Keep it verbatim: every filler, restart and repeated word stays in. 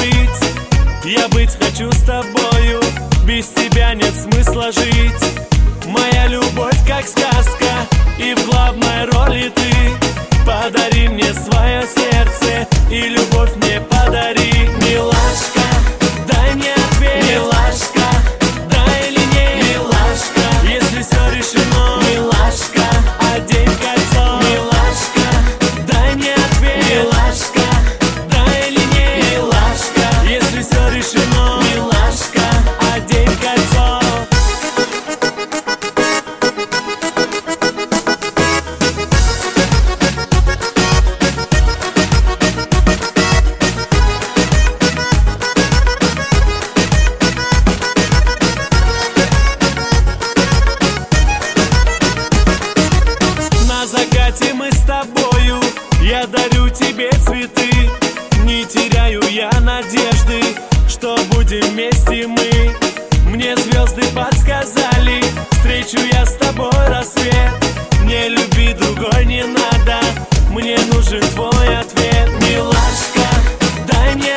жить. Я быть хочу с тобою, без тебя нет смысла жить. Моя любовь как сказка, и в главной роли ты. Подари мне свое сердце, и любовь мне подари. Милашка, дай мне ответ. Милашка, да или нет? Милашка, если все решено. Милашка, одень кольцо. Милашка, дай мне ответ. Милашка, да или нет? Милашка, если все решено. Милашка, одень кольцо. На закате мы с тобою, я дарю тебе цветы. Не теряю я надежды, что будем вместе мы. Мне звезды подсказали, встречу я с тобой рассвет. Мне любви другой не надо, мне нужен твой ответ. Милашка, дай мне